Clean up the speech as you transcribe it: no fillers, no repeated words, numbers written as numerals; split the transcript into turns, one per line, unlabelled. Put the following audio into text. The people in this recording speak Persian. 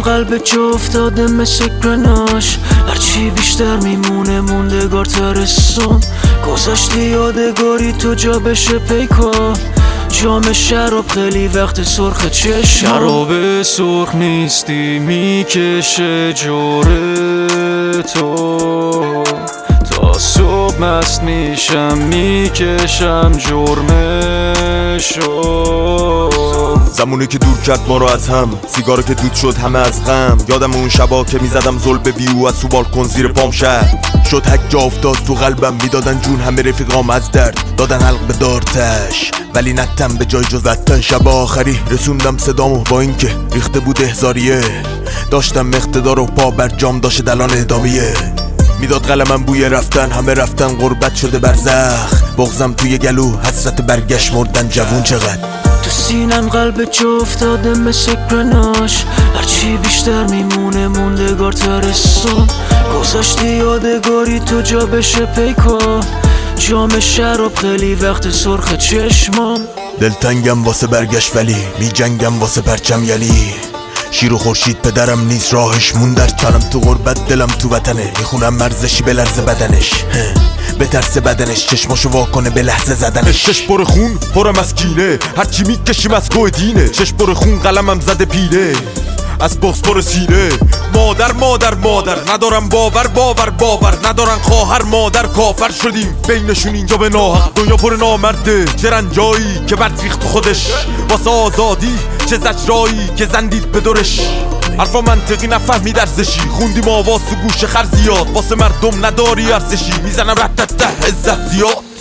قلب جا افتاده مثل گرناش، هرچی بیشتر میمونه موندگار ترسون. گذشتی یادگاری تو جا بشه پیکا، جام شراب خیلی وقت سرخ چشم. شراب سرخ نیستی میکشه جوره تو، تا صبح مست میشم میکشم جرمشو.
زمانی که دور کرد ما رو از هم، سیگارو که دود شد همه از غم. یادم اون شبا که میزدم زل به ویو از تو بالکن زیر پام شهر شد. حک جا افتاد تو قلبم، میدادن جون همه رفیقام از درد، دادن حلق به دارتش ولی نتم به جای جز وطن. شب آخری رسوندم صدامو با اینکه ریخته بود احضاریه، داشتم اقتدار و پا بر جام داشت دلان اعدامیه. میداد قلمم بوی رفتن، همه رفتن غربت شده برزخ. بغزم توی گلو حسرت برگشت مردن جوون چقدر.
تو سینم قلب جا افتاده مثل گرناش، هرچی بیشتر میمونه موندگار ترسون. گذشتی یادگاری تو جا بشه پیکا، جام شراب خیلی وقت سرخ چشمام.
دلتنگم واسه برگشت ولی می جنگم واسه پرچم یلی. شیر و خورشید پدرم نیست راهش مون در چنم تو غربت دلم تو وطنه. میخونم مرزشی به لرز بدنش به ترس بدنش، چشماشو واکنه به لحظه زدنش. چشم پر خون پرم از کینه، هرچی میکشیم از گوه دینه. چشم پر خون قلمم زده پیله از بغض پر سینه. مادر مادر مادر ندارم باور باور باور ندارن خواهر مادر کافر شدیم بینشون اینجا به ناحق. دنیا پر نامرده چه رنجایی که برد ریخت خودش واسه آزادی، چه زجرایی که زندید به دورش. حرفا منطقی نفهمید ارزشی، خوندیم آواز تو گوش خر زیاد، واسه مردم نداری ارزشی. میزنم رتت عزت زیاد.